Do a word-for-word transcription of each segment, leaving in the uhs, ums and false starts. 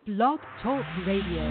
Blog Talk Radio.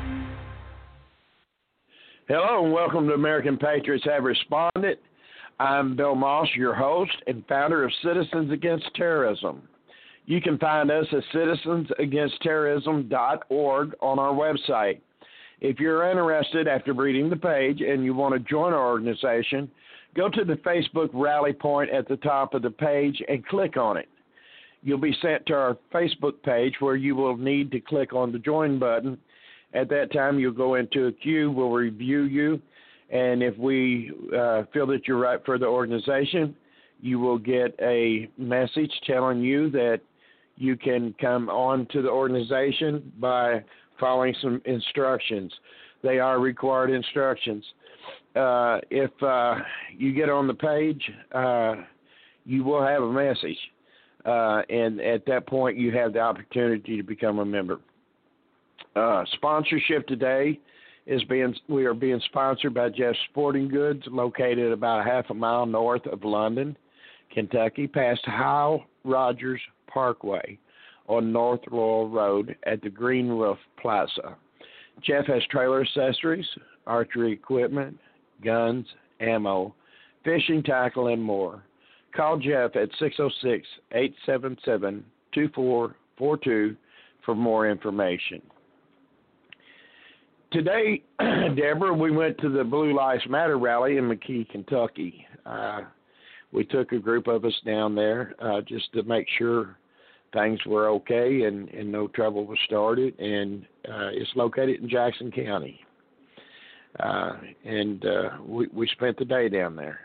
Hello and welcome to American Patriots Have Responded. I'm Bill Moss, your host and founder of Citizens Against Terrorism. You can find us at citizens against terrorism dot org on our website. If you're interested after reading the page and you want to join our organization, go to the Facebook rally point at the top of the page and click on it. You'll be sent to our Facebook page where you will need to click on the join button. At that time, you'll go into a queue. We'll review you. And if we uh, feel that you're right for the organization, you will get a message telling you that you can come on to the organization by following some instructions. They are required instructions. Uh, if uh, you get on the page, uh, you will have a message. Uh, and at that point, you have the opportunity to become a member. Uh, sponsorship today is being, we are being sponsored by Jeff's Sporting Goods, located about a half a mile north of London, Kentucky, past Howell Rogers Parkway on North Laurel Road at the Green Roof Plaza. Jeff has trailer accessories, archery equipment, guns, ammo, fishing tackle, and more. Call Jeff at six oh six, eight seven seven, two four four two for more information. Today, Deborah, we went to the Blue Lives Matter rally in McKee, Kentucky. Uh, we took a group of us down there uh, just to make sure things were okay and, and no trouble was started. And uh, it's located in Jackson County. Uh, and uh, we, we spent the day down there.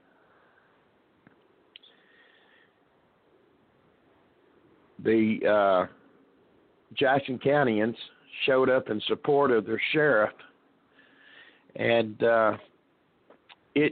The uh, Jackson Countyans showed up in support of their sheriff, and uh, it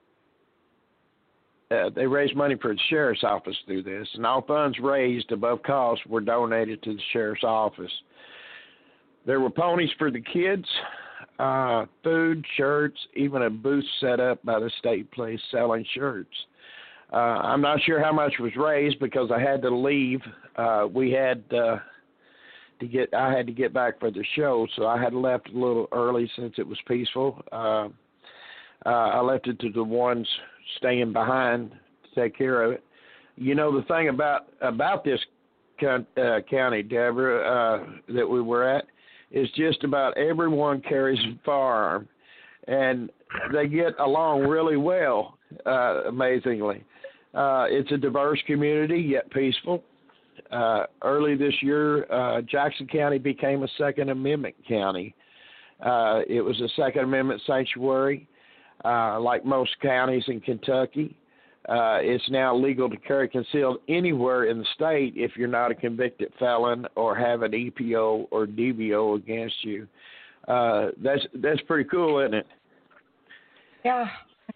uh, they raised money for the sheriff's office through this, and all funds raised above cost were donated to the sheriff's office. There were ponies for the kids, uh, food, shirts, even a booth set up by the state police selling shirts. Uh, I'm not sure how much was raised because I had to leave. Uh, we had uh, to get. I had to get back for the show, so I had left a little early since it was peaceful. Uh, uh, I left it to the ones staying behind to take care of it. You know, the thing about about this con- uh, county, Deborah, uh, that we were at, is just about everyone carries a firearm, and they get along really well. Uh, amazingly. Uh, it's a diverse community, yet peaceful. Uh, early this year, uh, Jackson County became a Second Amendment county. Uh, it was a Second Amendment sanctuary, uh, like most counties in Kentucky. Uh, it's now legal to carry concealed anywhere in the state if you're not a convicted felon or have an E P O or D V O against you. Uh, that's that's pretty cool, isn't it? Yeah.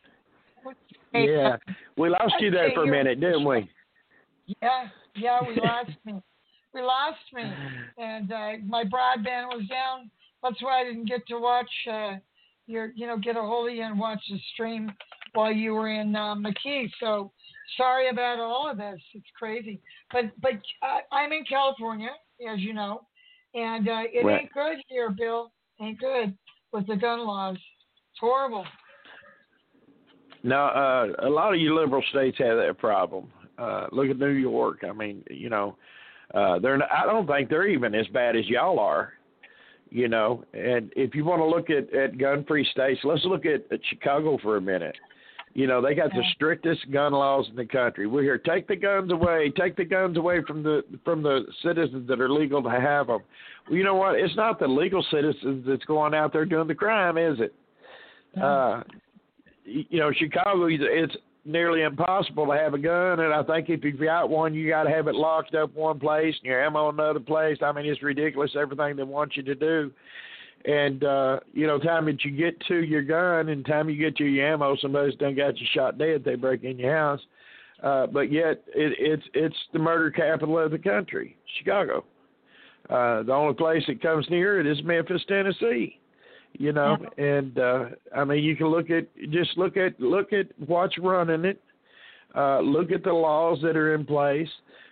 Yeah, we lost you there for a minute, didn't we? Yeah, yeah, we lost me. We lost me, and uh, my broadband was down. That's why I didn't get to watch uh, your, you know, get a hold of you and watch the stream while you were in uh, McKee. So sorry about all of this. It's crazy, but but uh, I'm in California, as you know, and uh, it right. ain't good here, Bill. Ain't good with the gun laws. It's horrible. Now, uh, a lot of you liberal states have that problem. Uh, look at New York. I mean, you know, uh, they're not, I don't think they're even as bad as y'all are, you know. And if you want to look at, at gun-free states, let's look at, at Chicago for a minute. You know, they got the strictest gun laws in the country. We're here, take the guns away, take the guns away from the from the citizens that are legal to have them. Well, you know what? It's not the legal citizens that's going out there doing the crime, is it? Uh You know, Chicago, it's nearly impossible to have a gun, and I think if you've got one, you got to have it locked up one place and your ammo another place. I mean, it's ridiculous, everything they want you to do. And, uh, you know, time that you get to your gun and time you get to your ammo, somebody's done got you shot dead, they break in your house. Uh, but yet it, it's it's the murder capital of the country, Chicago. Uh, the only place that comes near it is Memphis, Tennessee. You know, and uh, I mean, you can look at just look at look at what's running it. Uh, look at the laws that are in place.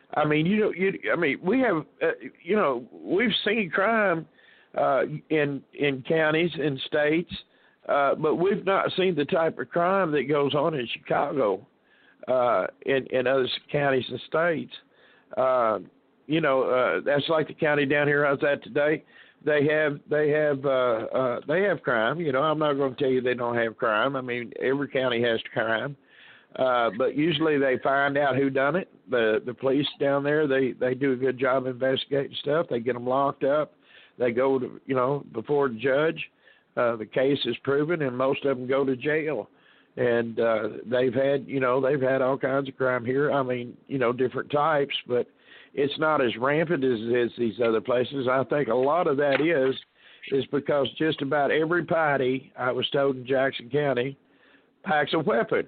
I mean, you know, you, I mean, we have, uh, you know, we've seen crime uh, in in counties and states, uh, but we've not seen the type of crime that goes on in Chicago, uh, in in other counties and states. Uh, you know, uh, that's like the county down here I was at today. They have they have uh, uh, they have crime. You know, I'm not going to tell you they don't have crime. I mean, every county has crime. Uh, but usually they find out who done it. The the police down there, they, they do a good job investigating stuff. They get them locked up. They go to, you know, before the judge. Uh, the case is proven, and most of them go to jail. And uh, they've had, you know, they've had all kinds of crime here. I mean, you know, different types, but it's not as rampant as it is these other places. I think a lot of that is is because just about every party, I was told in Jackson County, packs a weapon.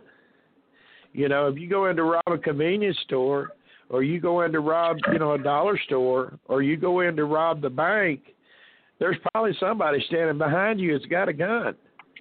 You know, if you go in to rob a convenience store, or you go in to rob, you know, a dollar store, or you go in to rob the bank, there's probably somebody standing behind you that's got a gun.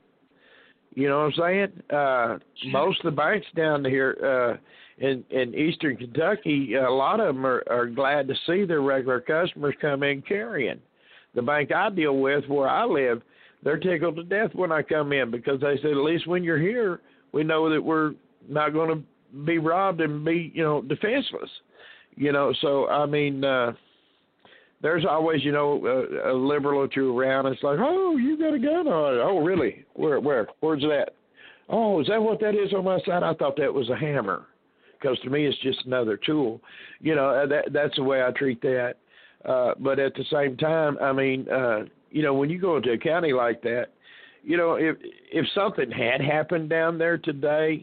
You know what I'm saying? Uh, most of the banks down here uh, in in eastern Kentucky, a lot of them are, are glad to see their regular customers come in carrying. The bank I deal with, where I live, they're tickled to death when I come in, because they said, at least when you're here, we know that we're not going to be robbed and be, you know, defenseless, you know. So, I mean, uh, there's always, you know, a, a liberal or two around. It's like, oh, you got a gun on it. Oh, really? Where, where, where's that? Oh, is that what that is on my side? I thought that was a hammer, because to me, it's just another tool. You know, that, that's the way I treat that. Uh, but at the same time, I mean, uh, you know, when you go into a county like that, you know, if if something had happened down there today,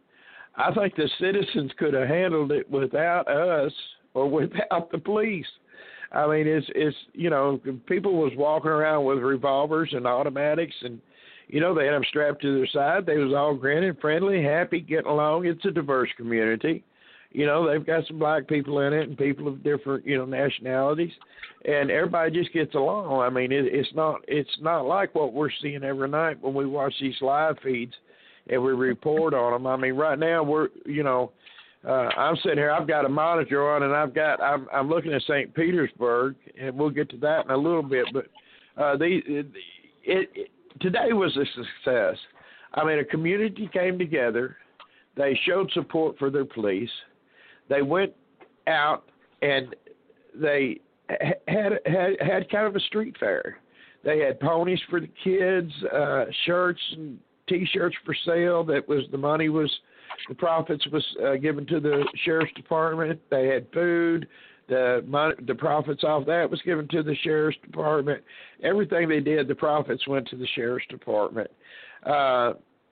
I think the citizens could have handled it without us or without the police. I mean, it's, it's you know, people was walking around with revolvers and automatics, and, you know, they had them strapped to their side. They was all grinning, friendly, happy, getting along. It's a diverse community. You know, they've got some black people in it and people of different, you know, nationalities, and everybody just gets along. I mean, it, it's not it's not like what we're seeing every night when we watch these live feeds and we report on them. I mean, right now we're, you know, uh, I'm sitting here, I've got a monitor on, and I've got, I'm, I'm looking at Saint Petersburg, and we'll get to that in a little bit. But uh, the it, it, it today was a success. I mean, a community came together. They showed support for their police. They went out and they had had had kind of a street fair. They had ponies for the kids, uh, shirts and T-shirts for sale. That was the money was the profits was uh, given to the sheriff's department. They had food. The money, the profits off that was given to the sheriff's department. Everything they did, the profits went to the sheriff's department. Uh,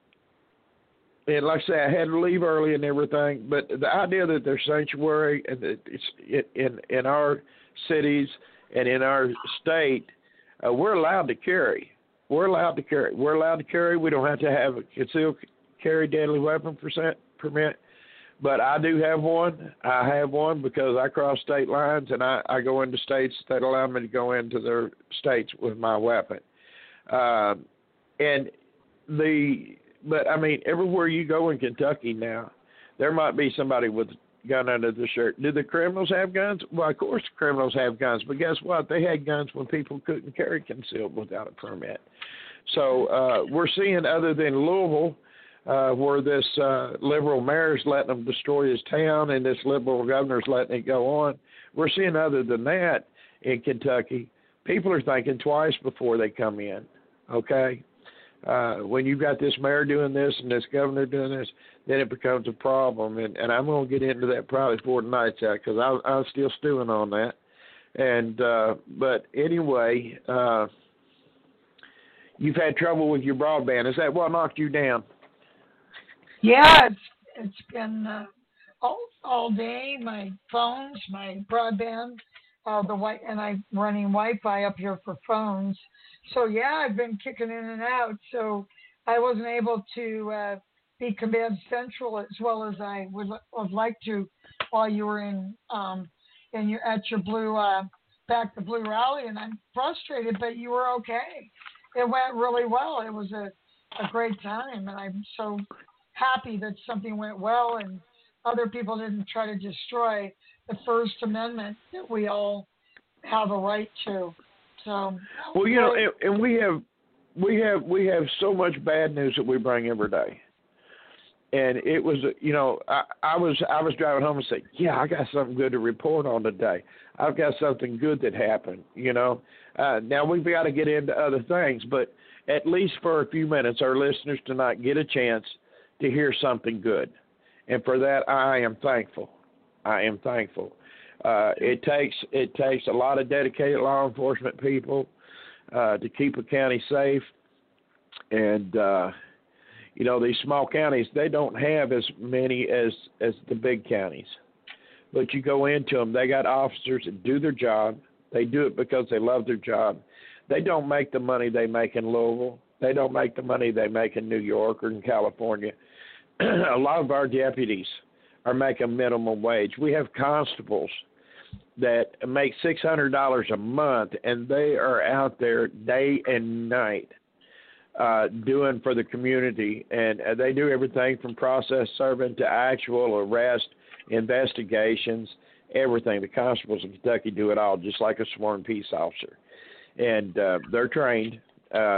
and like I say, I had to leave early and everything. But the idea that there's sanctuary and that it's it, in in our cities and in our state, uh, we're allowed to carry. We're allowed to carry. We're allowed to carry. We don't have to have a concealed carry deadly weapon permit. But I do have one. I have one because I cross state lines, and I, I go into states that allow me to go into their states with my weapon. Uh, and the but I mean, everywhere you go in Kentucky now, there might be somebody with a gun under the shirt. Do the criminals have guns? Well, of course, the criminals have guns. But guess what? They had guns when people couldn't carry concealed without a permit. So uh, we're seeing, other than Louisville, Uh, where this uh, liberal mayor's letting them destroy his town and this liberal governor's letting it go on. We're seeing, other than that, in Kentucky, people are thinking twice before they come in, okay? Uh, when you've got this mayor doing this and this governor doing this, then it becomes a problem. And, and I'm going to get into that probably before the night's out, because I'm still stewing on that. And uh, But anyway, uh, you've had trouble with your broadband. Is that what knocked you down? Yeah, it's it's been uh, all all day. My phones, my broadband, uh, the wi- and I'm running Wi-Fi up here for phones. So yeah, I've been kicking in and out. So I wasn't able to uh, be Command Central as well as I would have liked to while you were in um in your at your blue uh, back the blue rally, and I'm frustrated, but you were okay. It went really well. It was a a great time, and I'm so happy that something went well and other people didn't try to destroy the First Amendment that we all have a right to. So, well, you know, and, and we have we have we have so much bad news that we bring every day. And it was, you know, I, I was I was driving home and said, yeah, I got something good to report on today. I've got something good that happened, you know. Uh, now, we've got to get into other things, but at least for a few minutes, our listeners tonight get a chance to hear something good. And for that, I am thankful. I am thankful. Uh, it takes it takes a lot of dedicated law enforcement people uh, to keep a county safe. And, uh, you know, these small counties, they don't have as many as, as the big counties. But you go into them, they got officers that do their job. They do it because they love their job. They don't make the money they make in Louisville. They don't make the money they make in New York or in California. A lot of our deputies are making minimum wage. We have constables that make six hundred dollars a month, and they are out there day and night uh, doing for the community. And uh, they do everything from process serving to actual arrest, investigations, everything. The constables in Kentucky do it all, just like a sworn peace officer. And uh, they're trained, uh,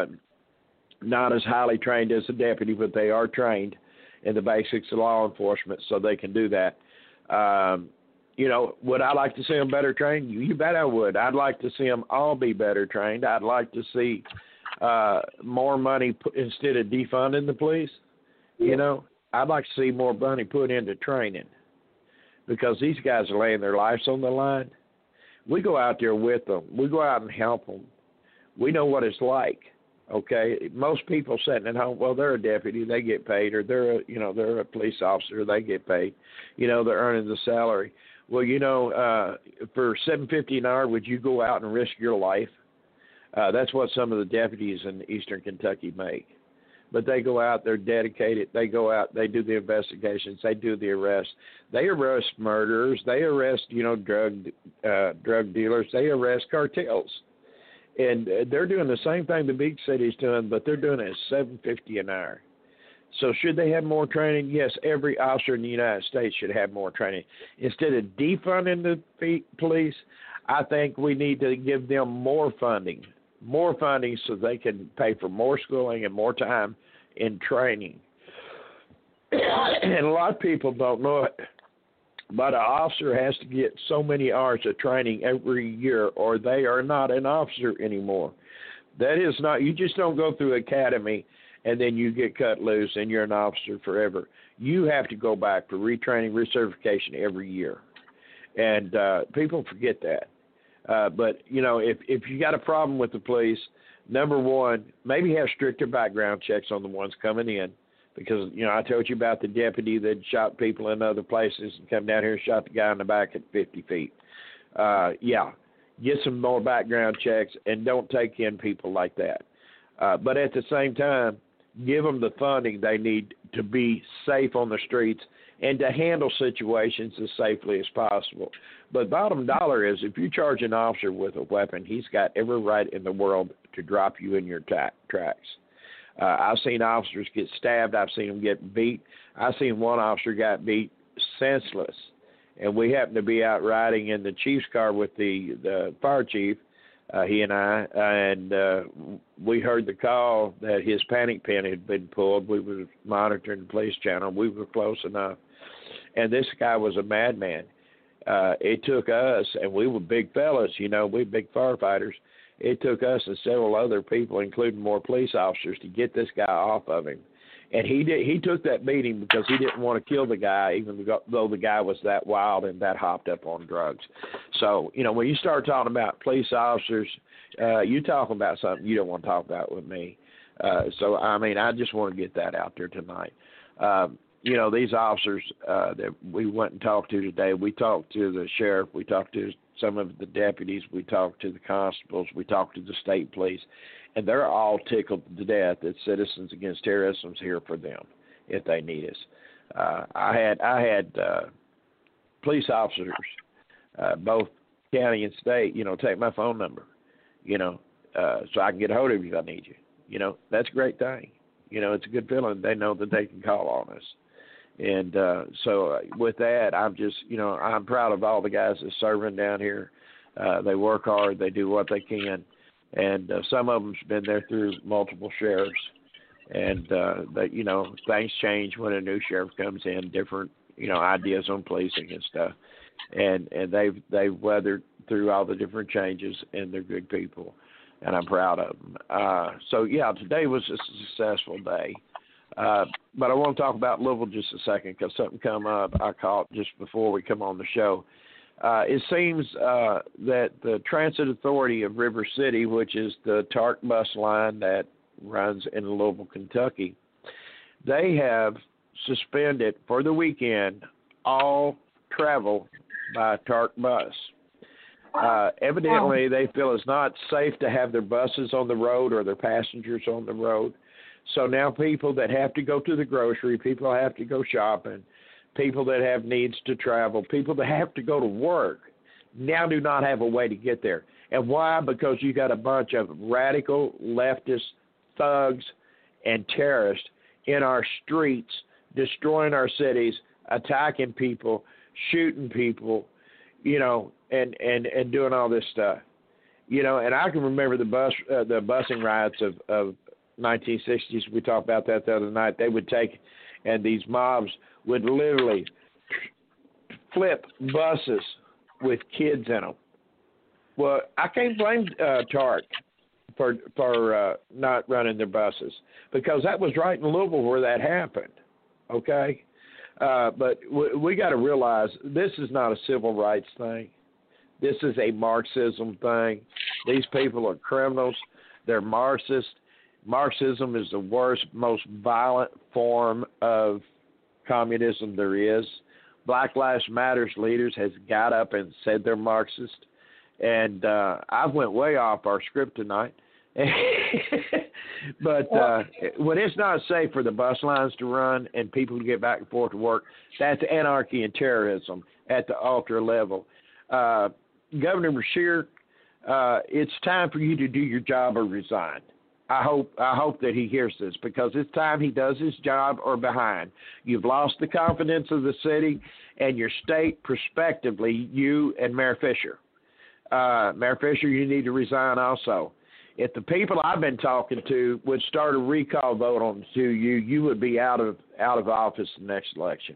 not as highly trained as a deputy, but they are trained in the basics of law enforcement, so they can do that. Um, you know, would I like to see them better trained? You, you bet I would. I'd like to see them all be better trained. I'd like to see uh, more money put, instead of defunding the police. You know, I'd like to see more money put into training, because these guys are laying their lives on the line. We go out there with them. We go out and help them. We know what it's like. Okay, most people sitting at home, well, they're a deputy, they get paid, or they're a, you know, they're a police officer, they get paid. You know, they're earning the salary. Well, you know, uh, for seven fifty an hour, would you go out and risk your life? Uh, that's what some of the deputies in Eastern Kentucky make. But they go out, they're dedicated. They go out, they do the investigations, they do the arrests. They arrest murderers, they arrest, you know, drug uh, drug dealers, they arrest cartels. And they're doing the same thing the big city's doing, but they're doing it at seven fifty an hour. So should they have more training? Yes, every officer in the United States should have more training. Instead of defunding the police, I think we need to give them more funding, more funding so they can pay for more schooling and more time in training. And a lot of people don't know it, but an officer has to get so many hours of training every year, or they are not an officer anymore. That is not, you just don't go through academy and then you get cut loose and you're an officer forever. You have to go back for retraining, recertification every year. And uh, people forget that. Uh, but, you know, if, if you got a problem with the police, number one, maybe have stricter background checks on the ones coming in. Because, you know, I told you about the deputy that shot people in other places and come down here and shot the guy in the back at fifty feet. Uh, yeah, get some more background checks and don't take in people like that. Uh, but at the same time, give them the funding they need to be safe on the streets and to handle situations as safely as possible. But bottom dollar is, if you charge an officer with a weapon, he's got every right in the world to drop you in your ta- tracks. Uh, I've seen officers get stabbed. I've seen them get beat. I've seen one officer got beat senseless. And we happened to be out riding in the chief's car with the, the fire chief, uh, he and I, and uh, we heard the call that his panic pin had been pulled. We were monitoring the police channel. We were close enough. And this guy was a madman. Uh, it took us, and we were big fellas, you know, we big firefighters. It took us and several other people, including more police officers, to get this guy off of him. And he did. He took that beating because he didn't want to kill the guy, even though the guy was that wild and that hopped up on drugs. So, you know, when you start talking about police officers, uh, you're talking about something you don't want to talk about with me. Uh, so, I mean, I just want to get that out there tonight. Um, you know, these officers uh, that we went and talked to today, we talked to the sheriff, we talked to some of the deputies, we talked to the constables, we talked to the state police, and they're all tickled to death that Citizens Against Terrorism is here for them if they need us. Uh, I had I had uh, police officers, uh, both county and state, you know, take my phone number, you know, uh, so I can get a hold of you if I need you. You know, that's a great thing. You know, it's a good feeling. They know that they can call on us. And uh, so with that, I'm just, you know, I'm proud of all the guys that's serving down here. Uh, they work hard. They do what they can. And uh, some of them's been there through multiple sheriffs. And, uh, that, you know, things change when a new sheriff comes in, different, you know, ideas on policing and stuff. And and they've, they've weathered through all the different changes, and they're good people. And I'm proud of them. Uh, so, yeah, today was a successful day. Uh, but I want to talk about Louisville just a second because something come up I caught just before we come on the show. Uh, it seems uh, that the Transit Authority of River City, which is the T A R C bus line that runs in Louisville, Kentucky, they have suspended for the weekend all travel by T A R C bus. Uh, evidently, they feel it's not safe to have their buses on the road or their passengers on the road. So now people that have to go to the grocery, people that have to go shopping, people that have needs to travel, people that have to go to work now do not have a way to get there. And why? Because you got a bunch of radical leftist thugs and terrorists in our streets, destroying our cities, attacking people, shooting people, you know, and, and, and doing all this stuff. You know, and I can remember the bus uh, the busing riots of, of nineteen sixties. We talked about that the other night. They would take, and these mobs would literally flip buses with kids in them. Well, I can't blame uh, T A R C for for uh, not running their buses because that was right in Louisville where that happened. Okay, uh, but we, we got to realize this is not a civil rights thing. This is a Marxism thing. These people are criminals. They're Marxists. Marxism is the worst, most violent form of communism there is. Black Lives Matter's leaders has got up and said they're Marxist. And uh, I went way off our script tonight. But uh, when it's not safe for the bus lines to run and people to get back and forth to work, that's anarchy and terrorism at the ultra level. Uh, Governor Beshear, uh, it's time for you to do your job or resign. I hope I hope that he hears this because it's time he does his job or behind. You've lost the confidence of the city and your state, prospectively, you and Mayor Fisher. Uh, Mayor Fisher, you need to resign also. If the people I've been talking to would start a recall vote on to you, you would be out of out of office the next election.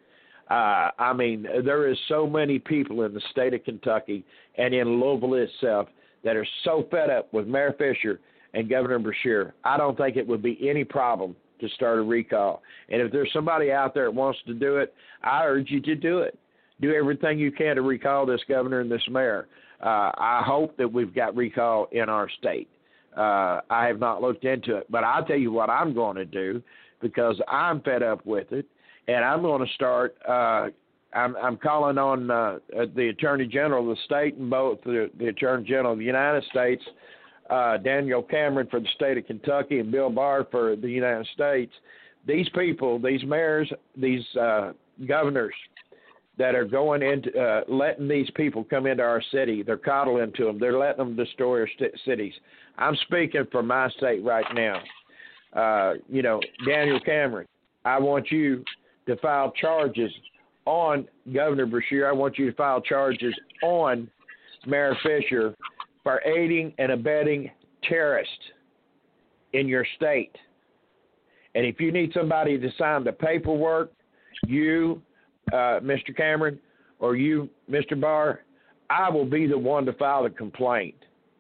Uh, I mean, there is so many people in the state of Kentucky and in Louisville itself that are so fed up with Mayor Fisher and Governor Beshear. I don't think it would be any problem to start a recall. And if there's somebody out there that wants to do it, I urge you to do it. Do everything you can to recall this governor and this mayor. Uh, I hope that we've got recall in our state. Uh, I have not looked into it, but I'll tell you what I'm going to do because I'm fed up with it. And I'm going to start, uh, I'm, I'm calling on uh, the Attorney General of the state and both the, the Attorney General of the United States, uh, Daniel Cameron for the state of Kentucky and Bill Barr for the United States. These people, these mayors, these uh, governors that are going into, uh, letting these people come into our city, they're coddling to them. They're letting them destroy our st- cities. I'm speaking for my state right now. Uh, you know, Daniel Cameron, I want you to file charges on Governor Beshear. I want you to file charges on Mayor Fisher for aiding and abetting terrorists in your state. And if you need somebody to sign the paperwork, you, uh, Mister Cameron, or you, Mister Barr, I will be the one to file the complaint.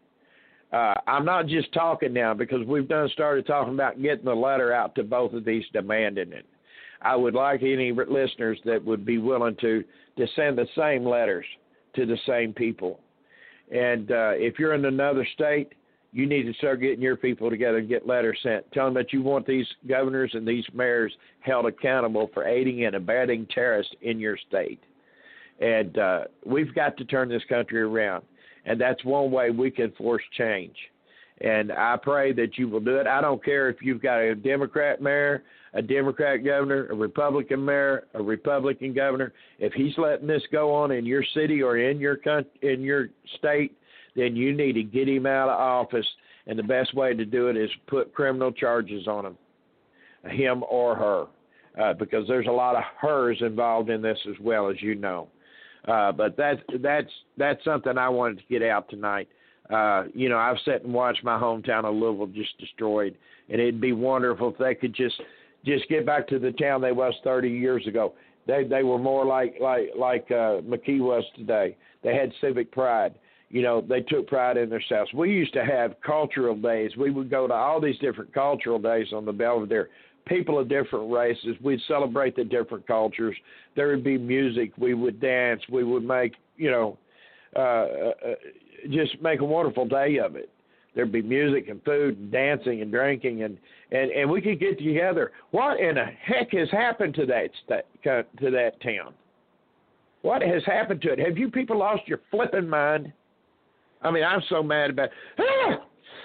Uh, I'm not just talking now because we've done started talking about getting the letter out to both of these demanding it. I would like any listeners that would be willing to, to send the same letters to the same people. And uh, if you're in another state, you need to start getting your people together and get letters sent. Tell them that you want these governors and these mayors held accountable for aiding and abetting terrorists in your state. And uh, we've got to turn this country around. And that's one way we can force change. And I pray that you will do it. I don't care if you've got a Democrat mayor, a Democrat governor, a Republican mayor, a Republican governor. If he's letting this go on in your city or in your country, in your state, then you need to get him out of office. And the best way to do it is put criminal charges on him, him or her. uh, because there's a lot of hers involved in this as well, as you know. Uh, but that, that's that's something I wanted to get out tonight. Uh, you know, I've sat and watched my hometown of Louisville just destroyed, and it'd be wonderful if they could just just get back to the town they was thirty years ago. They they were more like like like uh, McKee was today. They had civic pride. You know, they took pride in themselves. We used to have cultural days. We would go to all these different cultural days on the Belvedere. People of different races. We'd celebrate the different cultures. There would be music. We would dance. We would make, you know, uh, uh, just make a wonderful day of it. There'd be music and food and dancing and drinking, and, and, and we could get together. What in the heck has happened to that st- to that town? What has happened to it? Have you people lost your flipping mind? I mean, I'm so mad about it.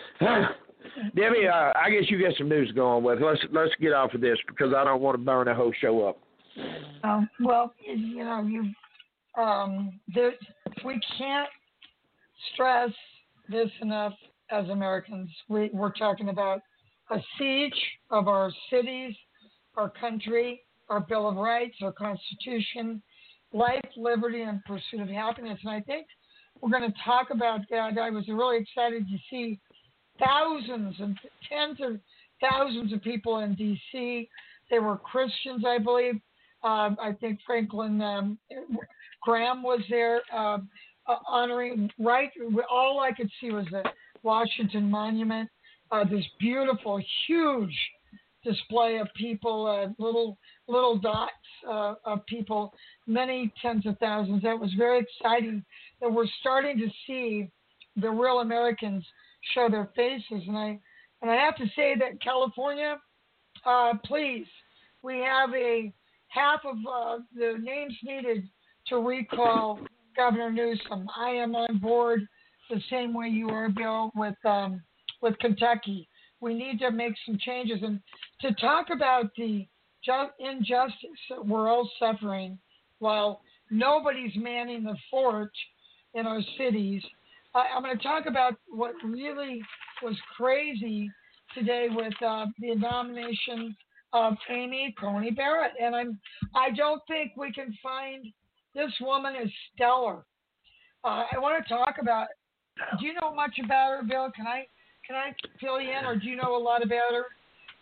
Debbie, uh, I guess you got some news going with. Let's let's get off of this because I don't want to burn the whole show up. Um, well, you know, you um, there, we can't stress this enough as Americans. We, we're talking about a siege of our cities, our country, our Bill of Rights, our Constitution, life, liberty, and pursuit of happiness. And I think we're going to talk about that. I was really excited to see thousands and tens of thousands of people in D C. They were Christians, I believe. Um, I think Franklin um, Graham was there uh, uh, honoring, right? All I could see was the Washington Monument, uh, this beautiful, huge display of people, uh, little little dots uh, of people, many tens of thousands. That was very exciting that we're starting to see the real Americans show their faces. And I and I have to say that California, uh, please, we have a half of uh, the names needed to recall Governor Newsom. I am on board the same way you are, Bill, with um, with Kentucky. We need to make some changes. And to talk about the ju- injustice that we're all suffering while nobody's manning the fort in our cities, I- I'm going to talk about what really was crazy today with uh, the nomination of Amy Coney Barrett. And I'm, I don't think we can find this woman is stellar. Uh, I want to talk about, do you know much about her, Bill? Can I can I fill you in, or do you know a lot about her?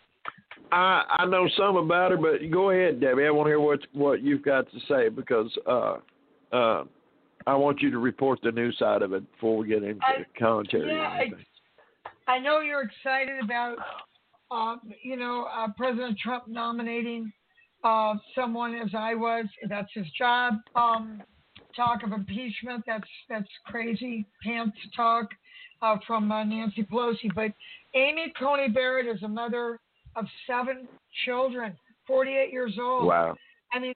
I I know some about her, but go ahead, Debbie. I want to hear what what you've got to say because uh, uh, I want you to report the news side of it before we get into I, commentary. Yeah, I, I know you're excited about, uh, you know, uh, President Trump nominating uh, someone as I was. That's his job. Um, talk of impeachment. That's that's crazy pants talk uh, from uh, Nancy Pelosi. But Amy Coney Barrett is a mother of seven children, forty-eight years old. Wow. I mean,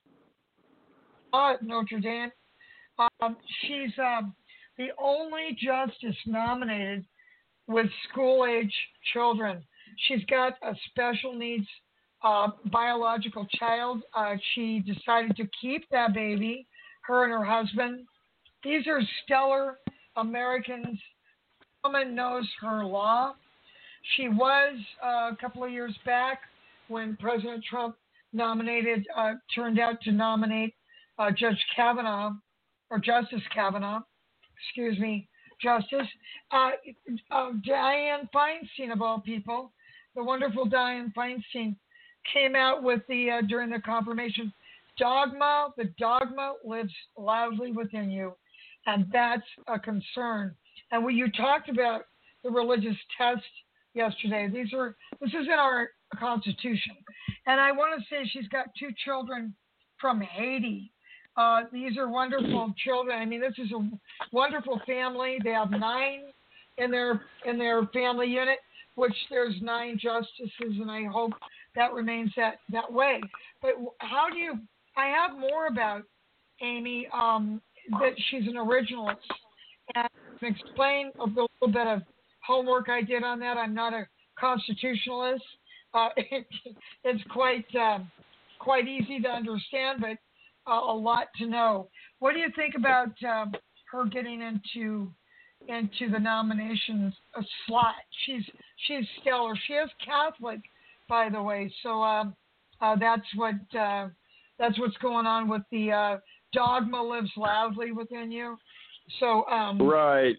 uh, Notre Dame. Um, she's um, the only justice nominated with school-age children. She's got a special needs uh, biological child. Uh, she decided to keep that baby, her and her husband. These are stellar Americans. The woman knows her law. She was uh, a couple of years back when President Trump nominated, uh, turned out to nominate uh, Judge Kavanaugh, or Justice Kavanaugh, excuse me, Justice, uh, uh, Dianne Feinstein, of all people, the wonderful Dianne Feinstein, came out with the, uh, during the confirmation, dogma, the dogma lives loudly within you, and that's a concern. And when you talked about the religious test yesterday, these are, this is in our Constitution. And I want to say she's got two children from Haiti. Uh, these are wonderful children. I mean, this is a wonderful family. They have nine in their in their family unit, which there's nine justices, and I hope that remains that, that way. But how do you? I have more about Amy. Um, that she's an originalist, and I can explain a little bit of homework I did on that. I'm not a constitutionalist. Uh, it, it's quite um, quite easy to understand, but Uh, a lot to know. What do you think about um, her getting into into the nominations uh, slot? She's she's stellar. She is Catholic, by the way. So um, Uh, that's what uh, that's what's going on with the uh, dogma lives loudly within you. So um, right,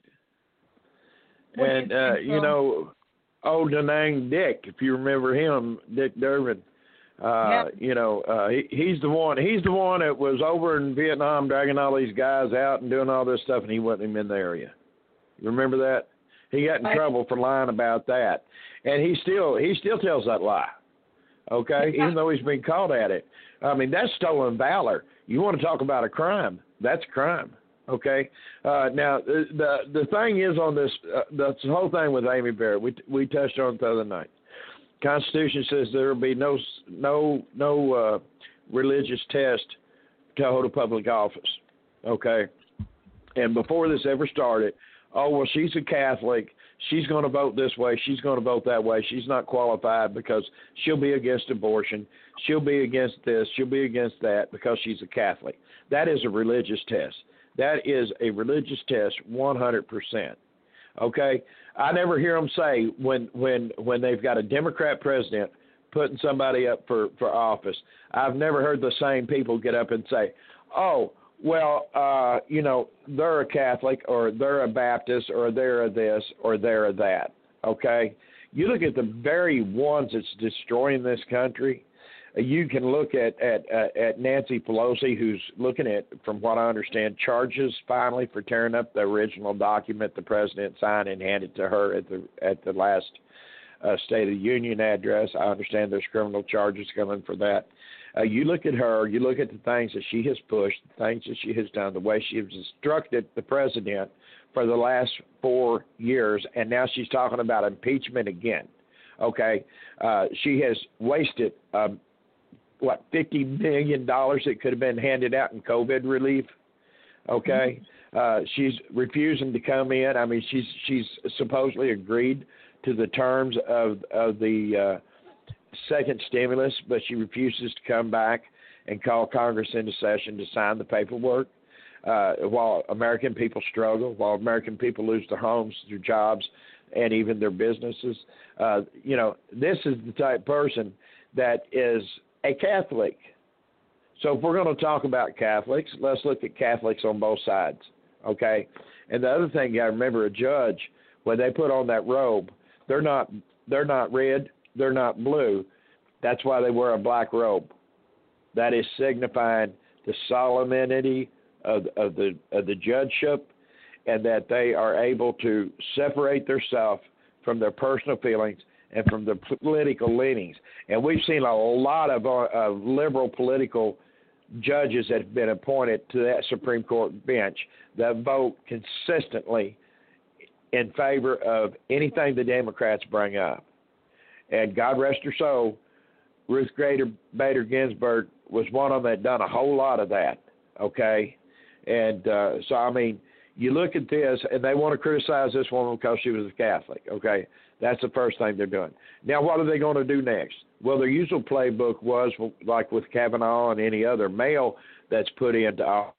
and you, uh, think, you know, old Da Nang Dick, if you remember him, Dick Durbin. Uh, yeah. You know, uh, he, he's the one. He's the one that was over in Vietnam, dragging all these guys out and doing all this stuff, and he wasn't even in the area. You remember that? He got in I, trouble for lying about that, and he still he still tells that lie. Okay, yeah. even though he's been caught at it. I mean, that's stolen valor. You want to talk about a crime? That's a crime. Okay. Uh, now the, the the thing is on this uh, the whole thing with Amy Barrett. We we touched on it the other night. Constitution says there will be no no no uh, religious test to hold a public office. Okay, and before this ever started, oh well, she's a Catholic. She's going to vote this way. She's going to vote that way. She's not qualified because she'll be against abortion. She'll be against this. She'll be against that because she's a Catholic. That is a religious test. That is a religious test, one hundred percent. Okay, I never hear them say when when when they've got a Democrat president putting somebody up for, for office. I've never heard the same people get up and say, "Oh, well, uh, you know, they're a Catholic or they're a Baptist or they're a this or they're a that." Okay, you look at the very ones that's destroying this country. You can look at, at at Nancy Pelosi, who's looking at, from what I understand, charges finally for tearing up the original document the president signed and handed to her at the at the last uh, State of the Union address. I understand there's criminal charges coming for that. Uh, you look at her, you look at the things that she has pushed, the things that she has done, the way she has instructed the president for the last four years, and now she's talking about impeachment again. Okay, uh, she has wasted. Um, what, fifty million dollars that could have been handed out in COVID relief, okay? Uh, she's refusing to come in. I mean, she's she's supposedly agreed to the terms of, of the uh, second stimulus, but she refuses to come back and call Congress into session to sign the paperwork uh, while American people struggle, while American people lose their homes, their jobs, and even their businesses. Uh, you know, this is the type person that is a Catholic. So if we're going to talk about Catholics, let's look at Catholics on both sides, okay? And the other thing you got to remember, a judge, when they put on that robe, they're not they're not red, they're not blue. That's why they wear a black robe. That is signifying the solemnity of, of the of the judgeship, and that they are able to separate themselves from their personal feelings and from the political leanings. And we've seen a lot of uh, liberal political judges that have been appointed to that Supreme Court bench that vote consistently in favor of anything the Democrats bring up. And God rest her soul, Ruth Bader Ginsburg was one of them that done a whole lot of that, okay? And uh, so, I mean, you look at this, and they want to criticize this woman because she was a Catholic, okay? That's the first thing they're doing. Now, what are they going to do next? Well, their usual playbook was, like with Kavanaugh and any other male that's put into office,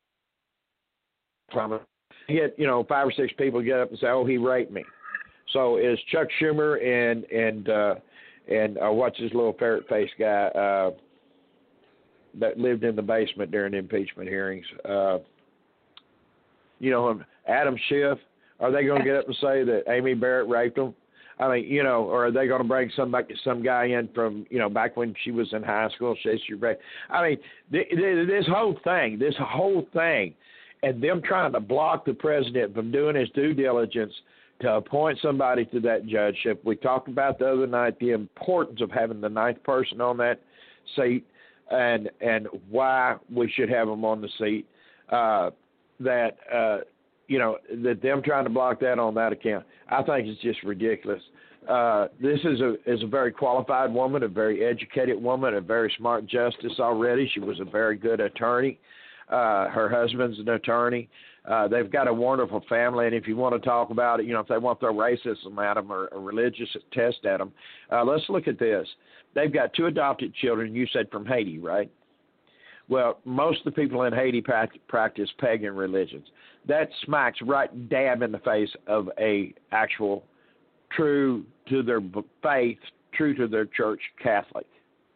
get, you know, five or six people get up and say, oh, he raped me. So is Chuck Schumer and, and, uh, and uh, what's his little ferret-faced guy uh, that lived in the basement during impeachment hearings, uh, you know, Adam Schiff, are they going to get up and say that Amy Barrett raped them? I mean, you know, or are they going to bring some some guy in from, you know, back when she was in high school? She raped. I mean, th- th- this whole thing, this whole thing, and them trying to block the president from doing his due diligence to appoint somebody to that judgeship. We talked about the other night the importance of having the ninth person on that seat, and and why we should have them on the seat. Uh, that uh, you know, that them trying to block that on that account, I think it's just ridiculous. Uh, this is a is a very qualified woman, a very educated woman, a very smart justice already. She was a very good attorney. Uh, her husband's an attorney. Uh, they've got a wonderful family, and if you want to talk about it, you know, if they want to throw racism at them or a religious test at them, uh, let's look at this. They've got two adopted children, you said from Haiti, right? Well, most of the people in Haiti practice pagan religions. That smacks right dab in the face of a actual true to their faith, true to their church Catholic.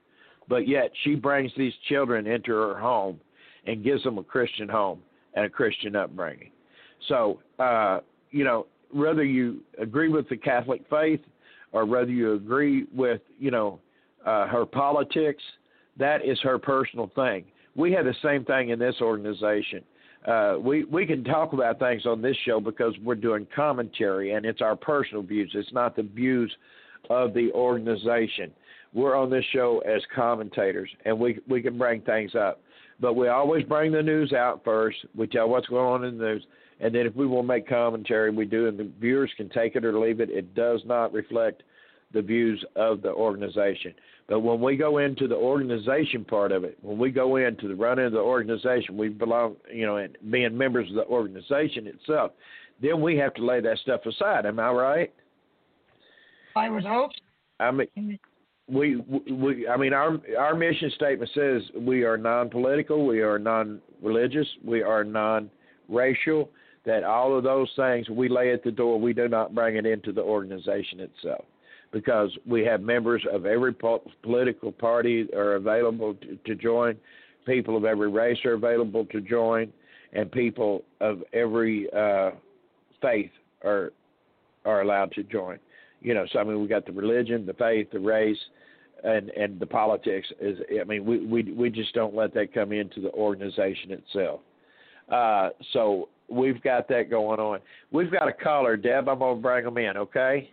but yet she brings these children into her home and gives them a Christian home and a Christian upbringing. So, uh, you know, whether you agree with the Catholic faith or whether you agree with, you know, uh, her politics, that is her personal thing. We have the same thing in this organization. Uh, we, we can talk about things on this show because we're doing commentary, and it's our personal views. It's not the views of the organization. We're on this show as commentators, and we we can bring things up. But we always bring the news out first. We tell what's going on in the news. And then if we want to make commentary, we do, and the viewers can take it or leave it. It does not reflect the views of the organization. But when we go into the organization part of it, when we go into the running of the organization, we belong, you know, and being members of the organization itself, then we have to lay that stuff aside. Am I right? I would hope. I mean, we, we, I mean, our our mission statement says we are non-political, we are non-religious, we are non-racial. That all of those things we lay at the door. We do not bring it into the organization itself, because we have members of every po- political party are available to, to join, people of every race are available to join, and people of every uh, faith are are allowed to join. You know, so I mean, we got the religion, the faith, the race, and, and the politics. Is I mean, we, we we just don't let that come into the organization itself. Uh, so we've got that going on. We've got a caller, Deb. I'm gonna bring them in, okay?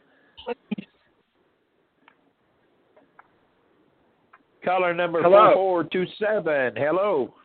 Caller number four four two seven. Hello.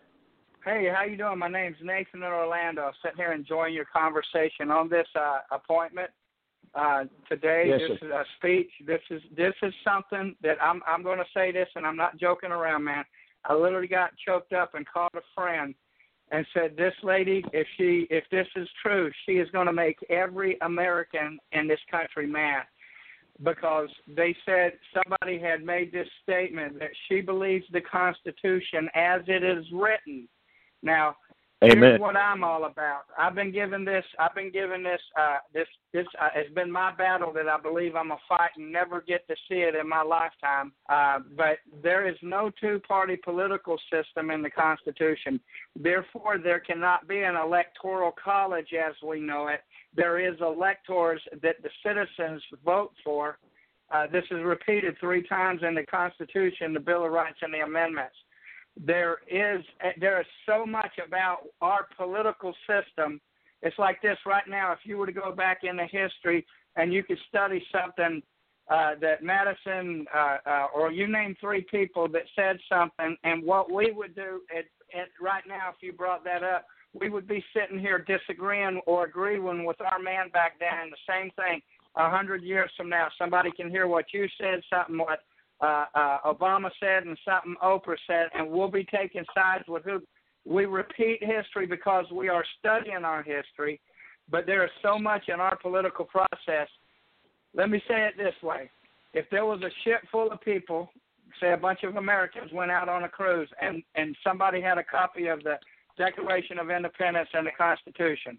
Hey, how you doing? My name's Nathan in Orlando. I'm sitting here enjoying your conversation on this uh, appointment uh, today. Yes, this sir. is a speech. This is this is something that I'm I'm going to say this, and I'm not joking around, man. I literally got choked up and called a friend and said, "This lady, if she if this is true, she is going to make every American in this country mad." Because they said somebody had made this statement that she believes the Constitution as it is written. Now, Amen. Here's what I'm all about. I've been given this. I've been given this. Uh, this. This uh, has been my battle that I believe I'm gonna fight and never get to see it in my lifetime. Uh, but there is no two-party political system in the Constitution. Therefore, there cannot be an electoral college as we know it. There is electors that the citizens vote for. Uh, this is repeated three times in the Constitution, the Bill of Rights, and the amendments. There is there is so much about our political system. It's like this right now. If you were to go back into history and you could study something uh, that Madison uh, uh, or you name three people that said something, and what we would do at, at right now, if you brought that up, we would be sitting here disagreeing or agreeing with our man back then. The same thing a hundred years from now. Somebody can hear what you said, something what Uh, uh, Obama said and something Oprah said, and we'll be taking sides with who. We repeat history because we are studying our history, but there is so much in our political process. Let me say it this way. If there was a ship full of people, say a bunch of Americans went out on a cruise, and, and somebody had a copy of the Declaration of Independence and the Constitution,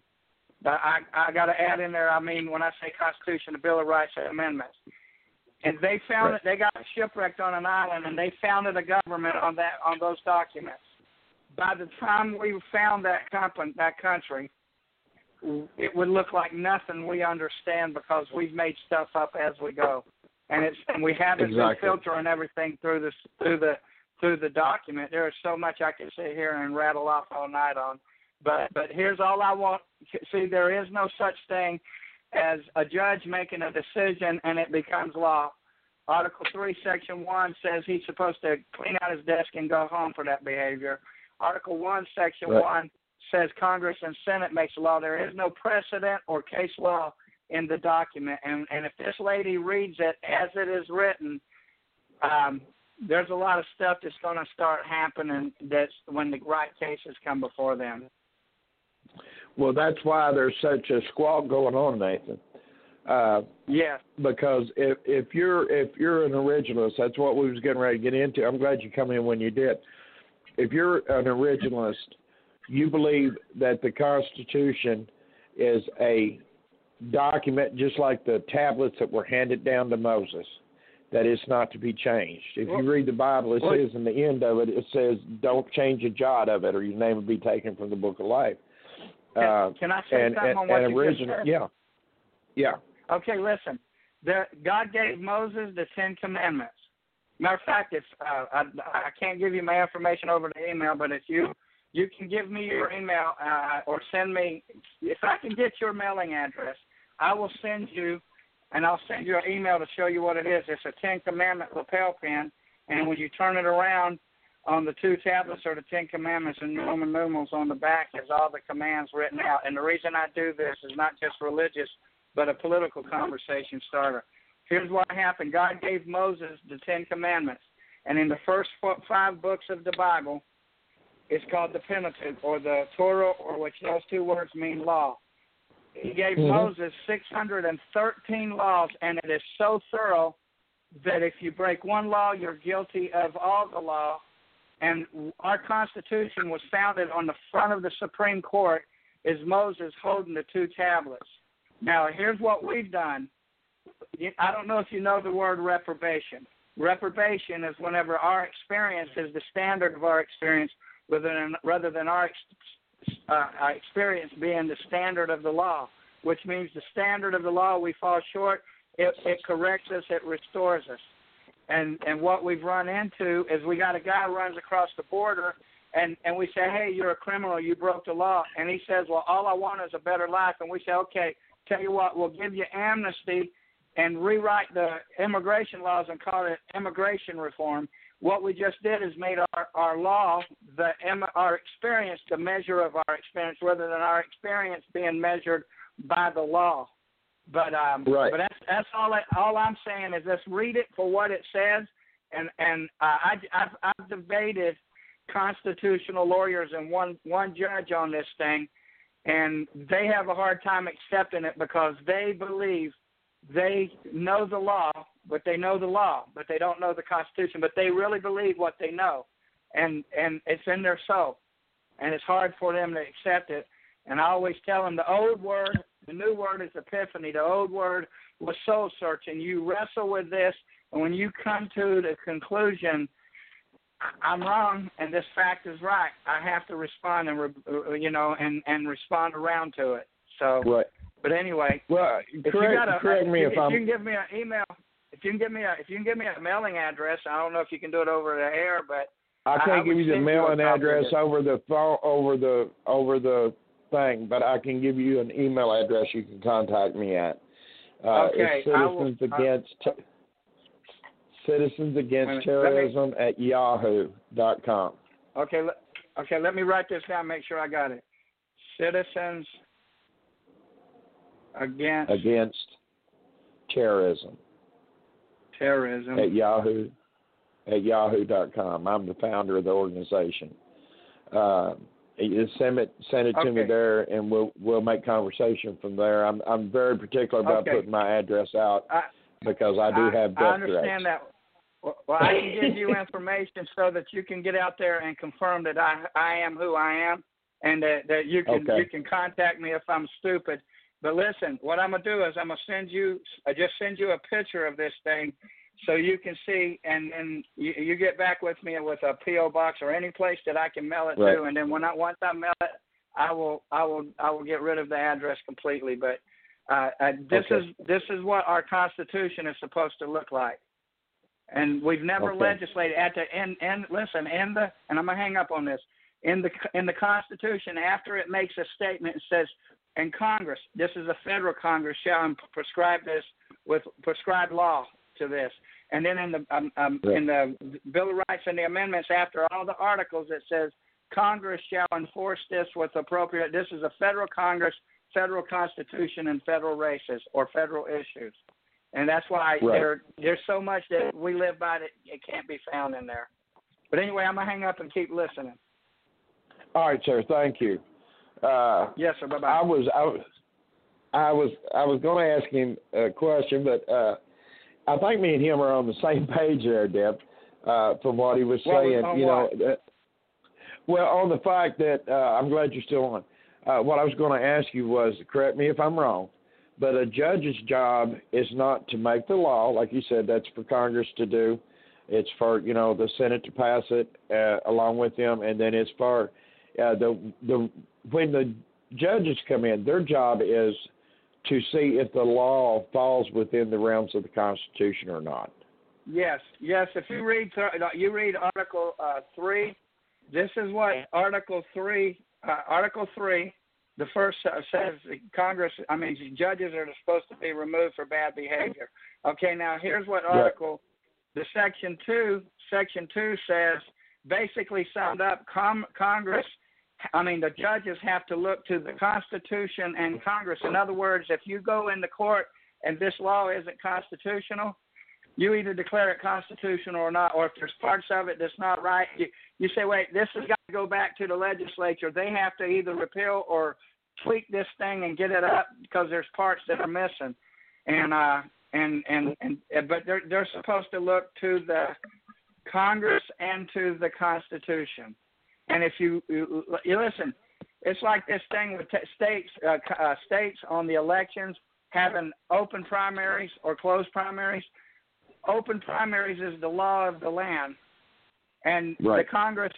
I, I got to add in there, I mean, when I say Constitution, the Bill of Rights and Amendments. And they found right. it. They got shipwrecked on an island, and they founded a government on that on those documents. By the time we found that company, that country, it would look like nothing we understand because we've made stuff up as we go, and it's and we haven't exactly. been filtering everything through the through the through the document. There is so much I could sit here and rattle off all night on, but but here's all I want. See, there is no such thing as a judge making a decision and it becomes law. Article three, Section one says he's supposed to clean out his desk and go home for that behavior. Article one, Section right. one says Congress and Senate makes law. There is no precedent or case law in the document. And, and if this lady reads it as it is written, um, there's a lot of stuff that's going to start happening that's when the right cases come before them. Well, that's why there's such a squawk going on, Nathan. Uh, yes. Because if if you're if you're an originalist, that's what we was getting ready to get into. I'm glad you come in when you did. If you're an originalist, you believe that the Constitution is a document just like the tablets that were handed down to Moses. that it's not to be changed. If well, you read the Bible, it well, says in the end of it, it says, don't change a jot of it or your name will be taken from the book of life. Can, uh, can I say and, something and, on what and you original, just said? Yeah. Yeah. Okay, listen. The, God gave Moses the Ten Commandments. Matter of fact, it's uh, I, I can't give you my information over the email, but if you you can give me your email uh, or send me, if I can get your mailing address, I will send you, and I'll send you an email to show you what it is. It's a Ten Commandment lapel pin, and when you turn it around, on the two tablets are the Ten Commandments, and Roman numerals on the back is all the commands written out. And the reason I do this is not just religious, but a political conversation starter. Here's what happened. God gave Moses the Ten Commandments, and in the first five books of the Bible, it's called the Pentateuch, or the Torah, or which those two words mean law. He gave mm-hmm. Moses six hundred thirteen laws, and it is so thorough that if you break one law, you're guilty of all the law. And our Constitution was founded on the front of the Supreme Court is Moses holding the two tablets. Now, here's what we've done. I don't know if you know the word reprobation. Reprobation is whenever our experience is the standard of our experience rather than, rather than our, uh, our experience being the standard of the law, which means the standard of the law we fall short, it, it corrects us, it restores us. And and what we've run into is we got a guy who runs across the border, and, and we say, hey, you're a criminal, you broke the law. And he says, well, all I want is a better life. And we say, okay, tell you what, we'll give you amnesty and rewrite the immigration laws and call it immigration reform. What we just did is made our, our law, the our experience, the measure of our experience, rather than our experience being measured by the law. But um, right. but that's that's all. I, all I'm saying is just read it for what it says. And and uh, I I've, I've debated constitutional lawyers and one one judge on this thing, and they have a hard time accepting it because they believe they know the law, but they know the law, but they don't know the Constitution. But they really believe what they know, and and it's in their soul, and it's hard for them to accept it. And I always tell them the old word. The new word is epiphany. The old word was soul searching. You wrestle with this, and when you come to the conclusion, I'm wrong and this fact is right, I have to respond and you know and, and respond around to it. So, right. But anyway, well, if correct, you got a, correct me if, if I'm. you can give me an email, if you can give me a if you can give me a mailing address, I don't know if you can do it over the air, but I can't I give you the mailing you address over the phone over the over the. thing, but I can give you an email address you can contact me at. Uh, okay. It's Citizens will, uh, Against Citizens Against Terrorism me, at yahoo dot com. Okay, okay. Let me write this down. Make sure I got it. Citizens Against Against Terrorism. Terrorism at Yahoo at yahoo dot com. I'm the founder of the organization. Uh, You send it, send it to okay. me there, and we'll we'll make conversation from there. I'm I'm very particular about okay. putting my address out I, because I do I, have death I understand threats. that. Well, I can give you information so that you can get out there and confirm that I I am who I am, and that, that you can okay. you can contact me if I'm stupid. But listen, what I'm gonna do is I'm gonna send you I just send you a picture of this thing, so you can see, and then you, you get back with me with a P O box or any place that I can mail it right. to, and then when I once I mail it, I will I will I will get rid of the address completely. But uh, uh, this okay. is this is what our Constitution is supposed to look like, and we've never okay. legislated at the end. And listen, in the and I'm gonna hang up on this. In the in the Constitution, after it makes a statement, it says, "And Congress, this is a federal Congress, shall prescribe this with prescribed law to this." And then in the um, um, yeah. in the Bill of Rights and the amendments, after all the articles, it says Congress shall enforce this with appropriate. This is a federal Congress, federal Constitution, and federal races or federal issues. And that's why right. there there's so much that we live by that it can't be found in there. But anyway, I'm gonna hang up and keep listening. All right, sir. Thank you. Uh, yes, sir. Bye bye. I was I was I was I was going to ask him a question, but. Uh, I think me and him are on the same page there, Deb, uh, from what he was saying. Well, you what? know, uh, well, on the fact that uh, I'm glad you're still on. Uh, what I was going to ask you was, correct me if I'm wrong, But a judge's job is not to make the law, like you said. That's for Congress to do. It's for, you know, the Senate to pass it uh, along with them, and then it's for uh, the the when the judges come in, their job is to see if the law falls within the realms of the Constitution or not. Yes, yes. If you read you read Article uh, three, this is what Article three uh, Article three. The first uh, says Congress, I mean, judges are supposed to be removed for bad behavior. Okay, now here's what Article, the Section two, Section two says, basically summed up, com- Congress, I mean, the judges have to look to the Constitution and Congress. In other words, if you go into court and this law isn't constitutional, you either declare it constitutional or not, or if there's parts of it that's not right, you, you say, wait, this has got to go back to the legislature. They have to either repeal or tweak this thing and get it up because there's parts that are missing. And uh, and and and but they're they're supposed to look to the Congress and to the Constitution. And if you you, you listen, it's like this thing with t- states uh, uh, states on the elections having open primaries or closed primaries. Open primaries is the law of the land, and right. the Congress,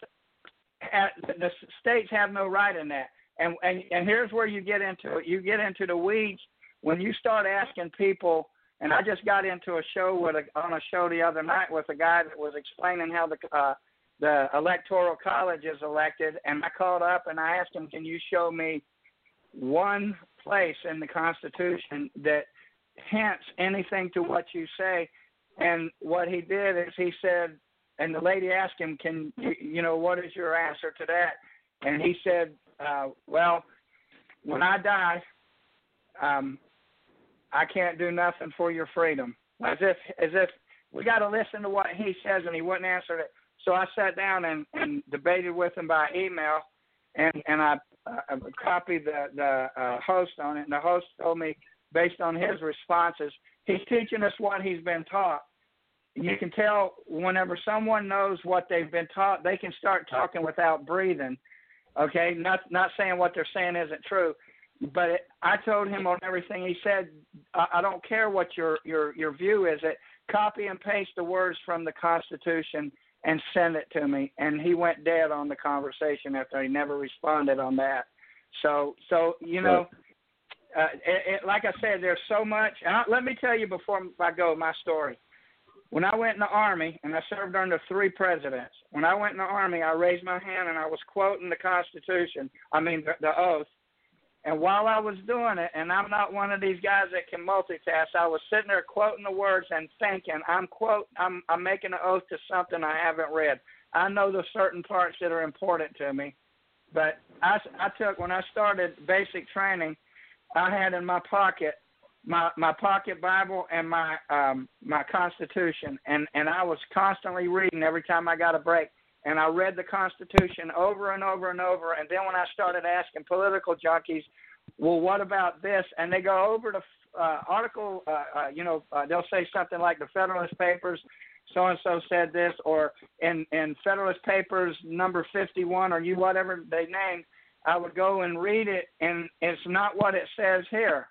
the states have no right in that. And, and and here's where you get into it. You get into the weeds when you start asking people. And I just got into a show with a, on a show the other night with a guy that was explaining how the uh, the Electoral College is elected. And I called up and I asked him, "Can you show me one place in the Constitution that hints anything to what you say?" And what he did is he said, and the lady asked him, "Can you, you know, what is your answer to that?" And he said, uh, "Well, when I die, um, I can't do nothing for your freedom." As if, as if we got to listen to what he says, and he wouldn't answer it. So I sat down and, and debated with him by email, and and I, uh, copied the the uh, host on it. And the host told me, based on his responses, he's teaching us what he's been taught. You can tell whenever someone knows what they've been taught, they can start talking without breathing. Okay, not not saying what they're saying isn't true, but it, I told him on everything he said, I, I don't care what your, your, your view is. It copy and paste the words from the Constitution and send it to me. And he went dead on the conversation after he never responded on that. So so you know. Uh, it, it, like I said, there's so much. And I, let me tell you before I go my story. When I went in the Army, and I served under three presidents, when I went in the Army, I raised my hand and I was quoting the Constitution, I mean the, the oath. And while I was doing it, and I'm not one of these guys that can multitask, I was sitting there quoting the words and thinking, I'm quote, I'm, I'm making an oath to something I haven't read. I know the certain parts that are important to me. But I, I took, when I started basic training, I had in my pocket my my pocket Bible and my um, my Constitution, and, and I was constantly reading every time I got a break. And I read the Constitution over and over and over. And then when I started asking political junkies, well, what about this? And they go over to uh, article, uh, uh, you know, uh, they'll say something like the Federalist Papers, so-and-so said this, or in, in Federalist Papers number fifty-one, or you whatever they named, I would go and read it, and it's not what it says here.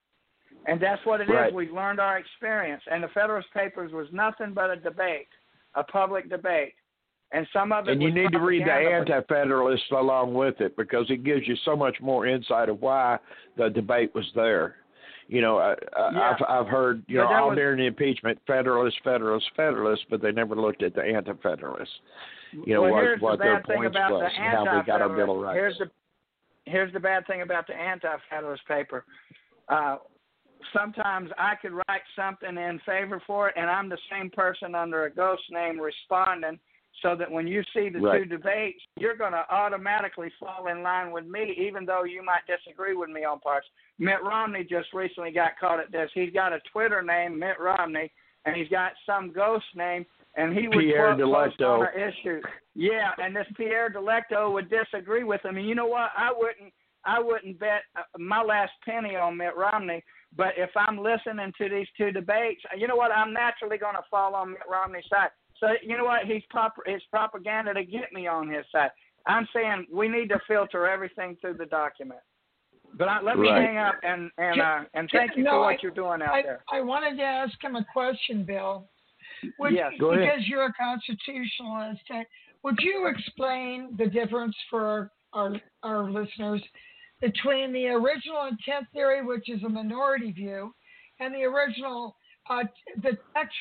And that's what it right. is. We've learned our experience. And the Federalist Papers was nothing but a debate, a public debate. And some of it And you was need to read the propaganda, Anti-Federalist along with it, because it gives you so much more insight of why the debate was there. You know, I, Yeah. I've I've heard, you But know, that all was- during the impeachment, Federalists, Federalists, Federalists, but they never looked at the Anti-Federalists. You know, well, what, here's what the their bad thing points about was the and how we got our Bill of Anti-Federalist. Rights. Here's the here's the bad thing about the Anti-Federalist paper. Uh, sometimes I could write something in favor for it, and I'm the same person under a ghost name responding, so that when you see the Right. two debates, you're going to automatically fall in line with me, even though you might disagree with me on parts. Mitt Romney just recently got caught at this. He's got a Twitter name, Mitt Romney, and he's got some ghost name, and he would Pierre quote post Delecto. on an issue. Yeah, and this Pierre Delecto would disagree with him. And you know what? I wouldn't I wouldn't bet my last penny on Mitt Romney, but if I'm listening to these two debates, you know what? I'm naturally going to fall on Mitt Romney's side. So you know what? He's prop- it's propaganda to get me on his side. I'm saying we need to filter everything through the document. But I, let me Right. hang up and and uh, and thank you no, for what I, you're doing out I, there. I wanted to ask him a question, Bill. Would, Yes. Go ahead. Because you're a constitutionalist, uh, would you explain the difference for our, our listeners between the original intent theory, which is a minority view, and the original, uh, the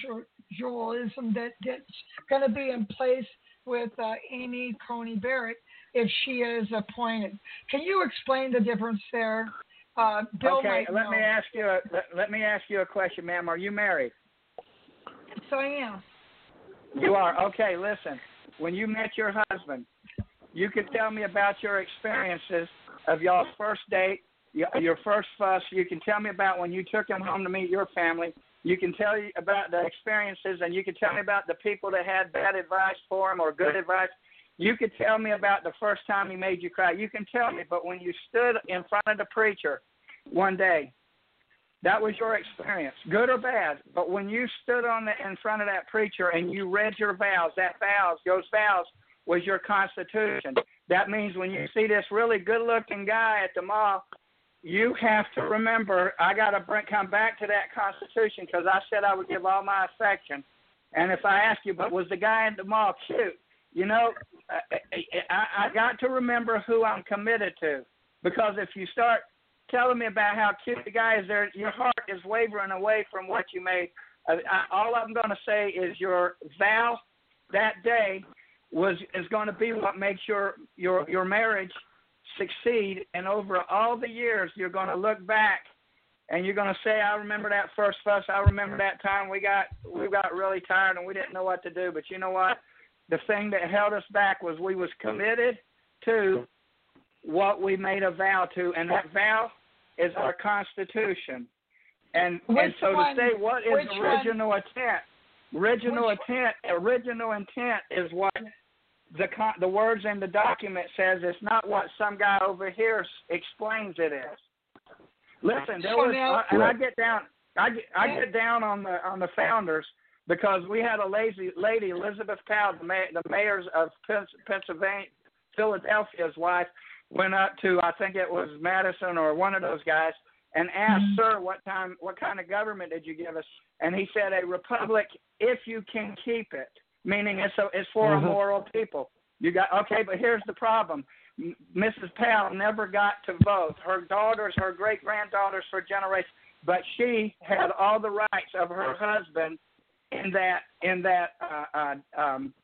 textualism that, that's going to be in place with uh, Amy Coney Barrett if she is appointed? Can you explain the difference there? Uh, Bill Okay, might let know. me ask you. A, let, let me ask you a question, ma'am. Are you married? Yes, I am. You are. Okay, listen. When you met your husband, you could tell me about your experiences of y'all's first date, your, your first fuss. You can tell me about when you took him home to meet your family. You can tell me about the experiences, and you can tell me about the people that had bad advice for him or good advice. You could tell me about the first time he made you cry. You can tell me, but when you stood in front of the preacher one day, that was your experience, good or bad. But when you stood on the, in front of that preacher and you read your vows, that vows, those vows was your constitution. That means when you see this really good-looking guy at the mall, you have to remember, I got to bring come back to that constitution because I said I would give all my affection. And if I ask you, but was the guy at the mall cute? You know, I, I, I got to remember who I'm committed to, because if you start telling me about how cute the guy is there, your heart is wavering away from what you made. Uh, I, all I'm going to say is your vow that day was is going to be what makes your your your marriage succeed. And over all the years, you're going to look back and you're going to say, I remember that first fuss. I remember that time we got we got really tired and we didn't know what to do. But you know what? The thing that held us back was we was committed to what we made a vow to, and that vow is our Constitution. And Which and so one? to say what is Which original one? intent, original Which intent, original intent is what the con- the words in the document says. It's not what some guy over here explains it is. Listen, there So was, now- uh, and I get down, I get, I get down on the on the founders because we had a lazy lady, Elizabeth Powell, the, may, the mayor's of Pennsylvania, Philadelphia's wife, went up to, I think it was Madison or one of those guys, and asked, mm-hmm. Sir, what time, what kind of government did you give us? And he said, a republic, if you can keep it, meaning it's a, it's for mm-hmm. a moral people. You got okay, but here's the problem. Missus Powell never got to vote. Her daughters, her great granddaughters for generations, but she had all the rights of her husband in that in that uh, uh, um,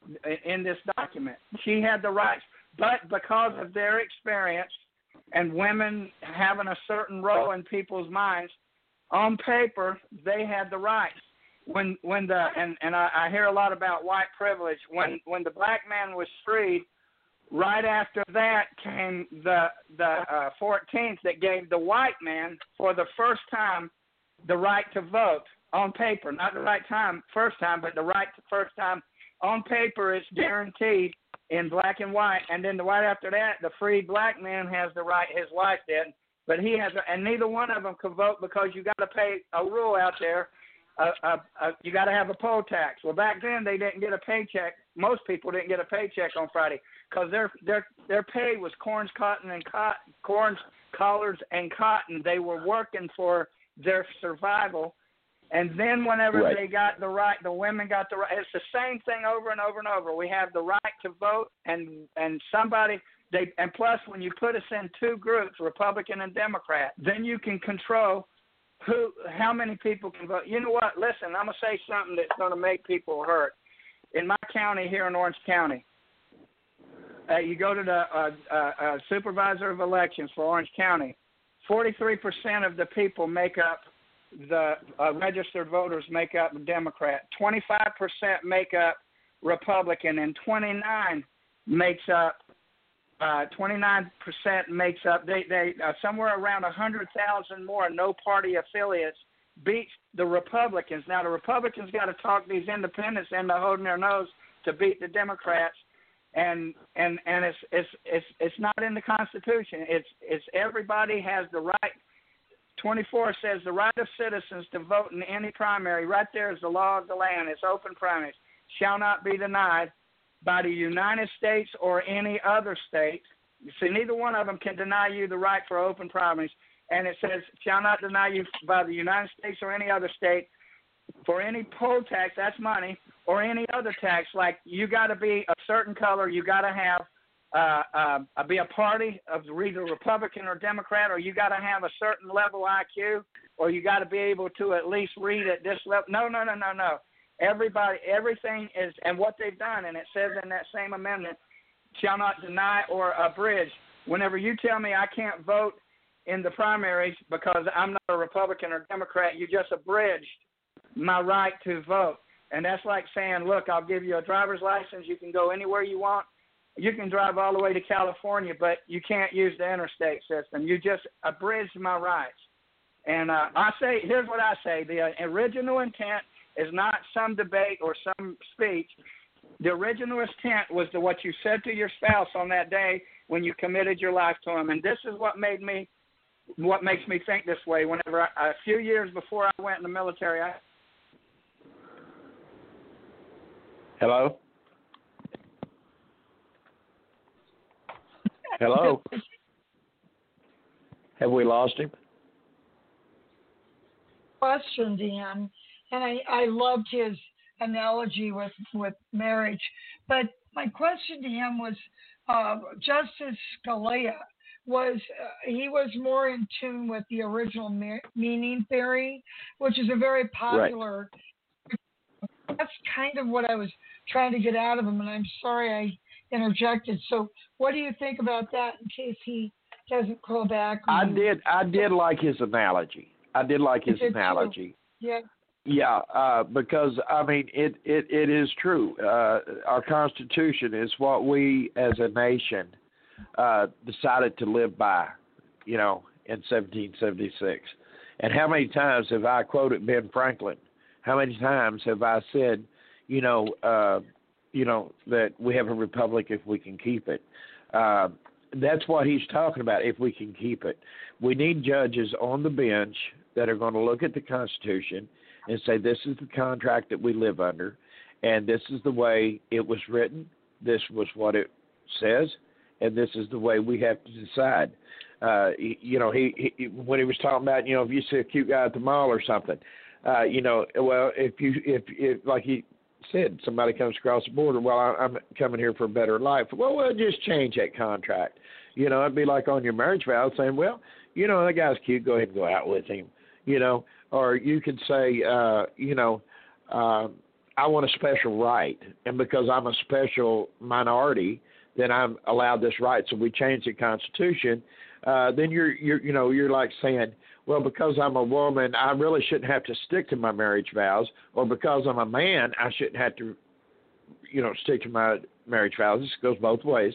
in this document. She had the rights, but because of their experience and women having a certain role in people's minds, on paper they had the rights. When when the and, and I, I hear a lot about white privilege. When when the black man was freed, right after that came the the uh, fourteenth that gave the white man for the first time the right to vote on paper. Not the right time first time, but the right to first time on paper. It's guaranteed in black and white. And then the right after that, the freed black man has the right. His wife did, but he has, and neither one of them could vote because you got to pay a rule out there. Uh, uh, uh, you got to have a poll tax. Well, back then they didn't get a paycheck. Most people didn't get a paycheck on Friday because their their their pay was corns, cotton, and cotton, corns, collars, and cotton. They were working for their survival. And then whenever right. they got the right, the women got the right. It's the same thing over and over and over. We have the right to vote, and and somebody they and plus when you put us in two groups, Republican and Democrat, then you can control who, how many people can vote. You know what? Listen, I'm gonna say something that's gonna make people hurt. In my county here in Orange County, uh, you go to the uh, uh, uh, supervisor of elections for Orange County. forty-three percent of the people make up. The uh, registered voters make up Democrat, twenty-five percent make up Republican, and twenty-nine makes up uh, twenty-nine percent makes up they they uh, somewhere around one hundred thousand more no party affiliates beat the Republicans. Now the Republicans got to talk these independents into holding their nose to beat the Democrats, and and and it's it's it's it's not in the Constitution. It's it's everybody has the right. twenty-four says the right of citizens to vote in any primary. Right there is the law of the land. It's open primaries. Shall not be denied by the United States or any other state. See, neither one of them can deny you the right for open primaries. And it says, shall not deny you by the United States or any other state for any poll tax, that's money, or any other tax, like you got to be a certain color, you got to have, uh, uh, be a party of either Republican or Democrat, or you got to have a certain level I Q, or you got to be able to at least read at this level. No, no, no, no, no. Everybody, everything is, and what they've done, and it says in that same amendment, shall not deny or abridge. Whenever you tell me I can't vote in the primaries because I'm not a Republican or Democrat, you just abridged my right to vote. And that's like saying, look, I'll give you a driver's license. You can go anywhere you want. You can drive all the way to California, but you can't use the interstate system. You just abridged my rights. And uh, I say, here's what I say. The uh, original intent is not some debate or some speech. The original intent was to what you said to your spouse on that day when you committed your life to him. And this is what made me, what makes me think this way. Whenever I, a few years before I went in the military, I Hello? Hello? Have we lost him? Question, Dan, and I, I loved his analogy with, with marriage. But my question to him was, uh, Justice Scalia was uh, he was more in tune with the original me- meaning theory, which is a very popular. Right. That's kind of what I was trying to get out of him, and I'm sorry I interjected. So, what do you think about that? In case he doesn't call back. I did. I did like his analogy. I did like his did analogy. Too. Yeah. Yeah, uh, because, I mean, it, it, it is true. Uh, our Constitution is what we as a nation uh, decided to live by, you know, in seventeen seventy-six. And how many times have I quoted Ben Franklin? How many times have I said, you know, uh, you know, that we have a republic if we can keep it? Uh, that's what he's talking about, if we can keep it. We need judges on the bench that are going to look at the Constitution and say, this is the contract that we live under, and this is the way it was written, this was what it says, and this is the way we have to decide. Uh, he, you know, he, he when he was talking about, you know, if you see a cute guy at the mall or something, uh, you know, well, if you, if, if like he said, somebody comes across the border, well, I, I'm coming here for a better life. Well, we'll just change that contract. You know, it'd be like on your marriage vow saying, well, you know, that guy's cute, go ahead and go out with him, you know. Or you could say, uh, you know, uh, I want a special right, and because I'm a special minority, then I'm allowed this right. So we change the Constitution. Uh, then you're, you're, you know, you're like saying, well, because I'm a woman, I really shouldn't have to stick to my marriage vows, or because I'm a man, I shouldn't have to, you know, stick to my marriage vows. This goes both ways.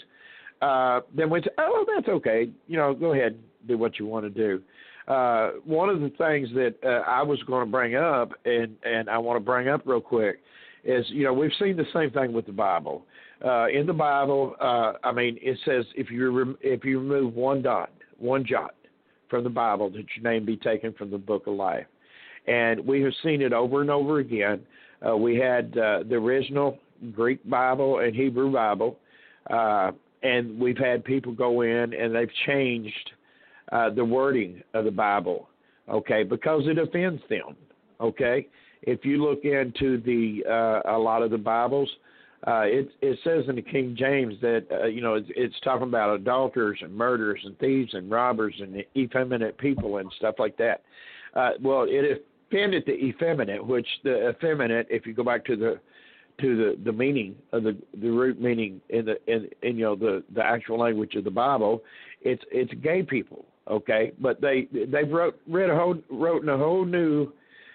Uh, then we say, oh, that's okay. You know, go ahead and do what you want to do. Uh, one of the things that uh, I was going to bring up, and, and I want to bring up real quick, is, you know, we've seen the same thing with the Bible. Uh, in the Bible, uh, I mean, it says if you rem- if you remove one dot, one jot from the Bible, that your name be taken from the book of life. And we have seen it over and over again. Uh, we had uh, the original Greek Bible and Hebrew Bible, uh, and we've had people go in and they've changed Uh, the wording of the Bible, okay, because it offends them, okay. If you look into the uh, a lot of the Bibles, uh, it it says in the King James that uh, you know it's, it's talking about adulterers and murderers and thieves and robbers and effeminate people and stuff like that. Uh, well, it offended the effeminate, which the effeminate, if you go back to the to the, the meaning of the the root meaning in the in, in you know the, the actual language of the Bible, it's it's gay people. Okay, but they they wrote read a whole wrote in a whole new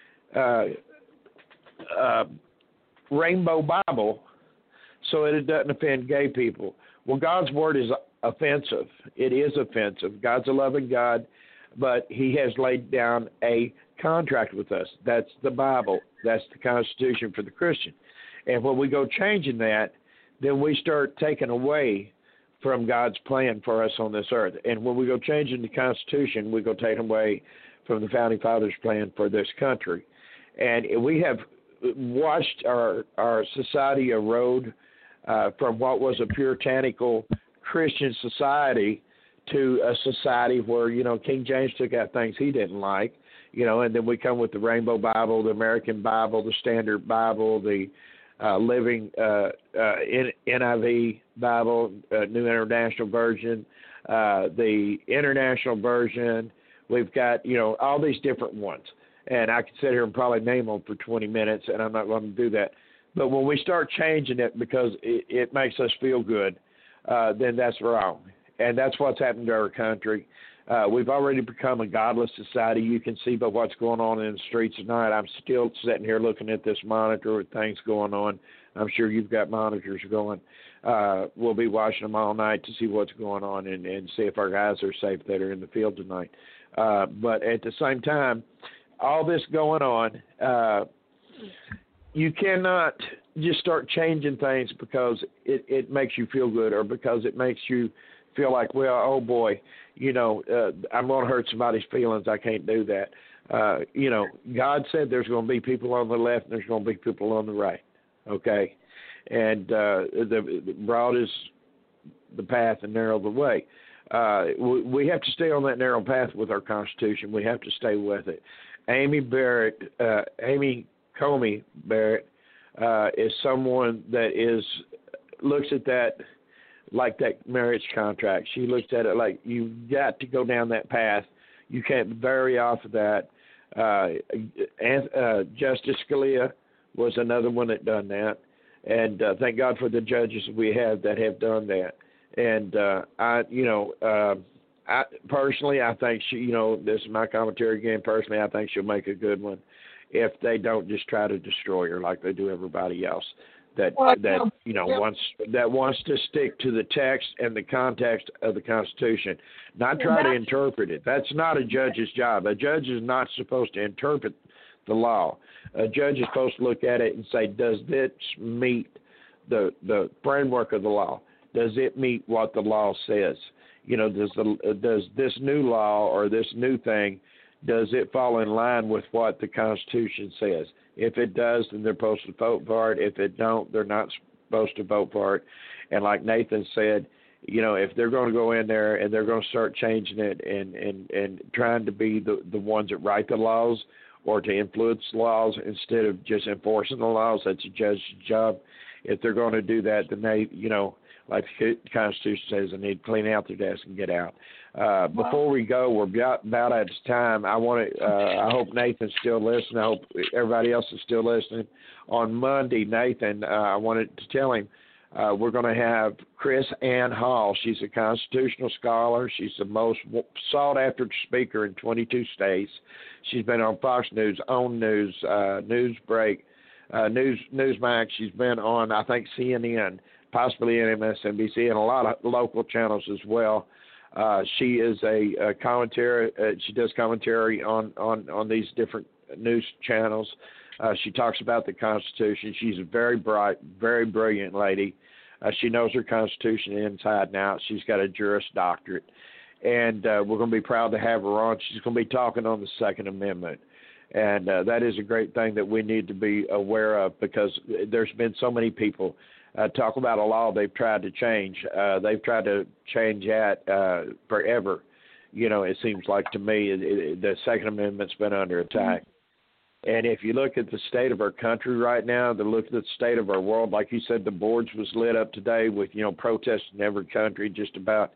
uh, uh, rainbow Bible, so it doesn't offend gay people. Well, God's word is offensive. It is offensive. God's a loving God, but He has laid down a contract with us. That's the Bible. That's the Constitution for the Christian. And when we go changing that, then we start taking away from God's plan for us on this earth. And when we go changing the Constitution, we go taking away from the Founding Fathers' plan for this country. And we have watched our, our society erode uh, from what was a puritanical Christian society to a society where, you know, King James took out things he didn't like, you know, and then we come with the Rainbow Bible, the American Bible, the Standard Bible, the uh, Living uh, uh, N I V Bible, uh, New International Version, uh, the International Version. We've got, you know, all these different ones. And I could sit here and probably name them for twenty minutes, and I'm not going to do that. But when we start changing it because it, it makes us feel good, uh, then that's wrong. And that's what's happened to our country. Uh, we've already become a godless society. You can see by what's going on in the streets tonight. I'm still sitting here looking at this monitor with things going on. I'm sure you've got monitors going. Uh, we'll be watching them all night to see what's going on and, and see if our guys are safe that are in the field tonight. Uh, but at the same time, all this going on, uh, you cannot just start changing things because it, it makes you feel good or because it makes you feel like, well, oh boy, you know, uh, I'm going to hurt somebody's feelings. I can't do that. Uh, you know, God said there's going to be people on the left and there's going to be people on the right. Okay. And uh, the, the broad is the path and narrow the way. Uh, we, we have to stay on that narrow path with our Constitution. We have to stay with it. Amy Barrett, uh, Amy Coney Barrett, uh, is someone that is looks at that like that marriage contract. She looks at it like you've got to go down that path. You can't vary off of that. Uh, and, uh, Justice Scalia was another one that done that. And uh, thank God for the judges we have that have done that. And uh, I, you know, uh, I personally, I think she, you know, this is my commentary again. Personally, I think she'll make a good one if they don't just try to destroy her like they do everybody else. That well, that you know yeah. wants that wants to stick to the text and the context of the Constitution, not try to interpret it. That's not a judge's job. A judge is not supposed to interpret the law. A judge is supposed to look at it and say, does this meet the the framework of the law? Does it meet what the law says? You know, does the does this new law or this new thing, does it fall in line with what the Constitution says? If it does, then they're supposed to vote for it. If it don't, they're not supposed to vote for it. And like Nathan said, you know, if they're going to go in there and they're going to start changing it and, and, and trying to be the, the ones that write the laws or to influence laws instead of just enforcing the laws, that's a judge's job. If they're going to do that, then they, you know, like the Constitution says, they need to clean out their desk and get out. Uh, before we go, we're about, about out of time. I want to. Uh, I hope Nathan's still listening. I hope everybody else is still listening. On Monday, Nathan, uh, I wanted to tell him uh, we're going to have Chris Ann Hall. She's a constitutional scholar. She's the most sought-after speaker in twenty-two states. She's been on Fox News, OWN News, uh, Newsbreak, uh, News Newsmax. She's been on, I think, C N N, possibly M S N B C, and a lot of local channels as well. Uh, she is a, a commentary. Uh, she does commentary on, on, on these different news channels. Uh, she talks about the Constitution. She's a very bright, very brilliant lady. Uh, she knows her Constitution inside and out. She's got a Juris Doctorate, and uh, we're going to be proud to have her on. She's going to be talking on the Second Amendment, and uh, that is a great thing that we need to be aware of because there's been so many people Uh, talk about a law they've tried to change. Uh, they've tried to change that uh, forever. You know, it seems like to me it, it, the Second Amendment's been under attack. Mm-hmm. And if you look at the state of our country right now, the look at the state of our world, like you said, the boards was lit up today with, you know, protests in every country just about.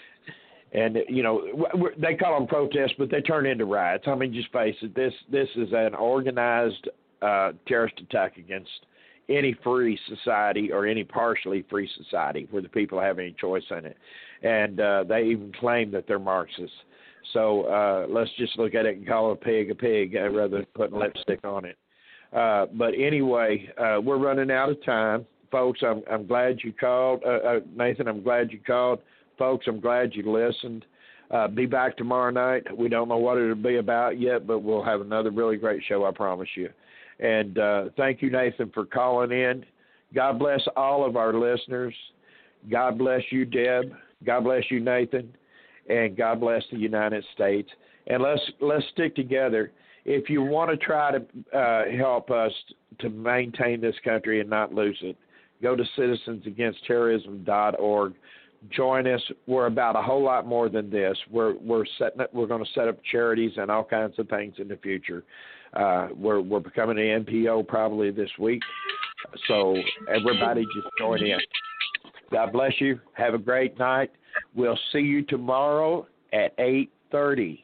And, you know, they call them protests, but they turn into riots. I mean, just face it, this, this is an organized uh, terrorist attack against any free society or any partially free society where the people have any choice in it. And uh, they even claim that they're Marxists. So uh, let's just look at it and call a pig a pig uh, rather than putting lipstick on it. Uh, but anyway, uh, we're running out of time. Folks, I'm, I'm glad you called. Uh, uh, Nathan, I'm glad you called. Folks, I'm glad you listened. Uh, be back tomorrow night. We don't know what it'll be about yet, but we'll have another really great show, I promise you. And uh, thank you, Nathan, for calling in. God bless all of our listeners. God bless you, Deb. God bless you, Nathan. And God bless the United States. And let's let's stick together. If you want to try to uh, help us to maintain this country and not lose it, go to citizens against terrorism dot org. join us. We're about a whole lot more than this. We're we're setting up, we're going to set up charities and all kinds of things in the future. Uh, we're we're becoming an N P O probably this week. So everybody just join in. God bless you. Have a great night. We'll see you tomorrow at eight thirty.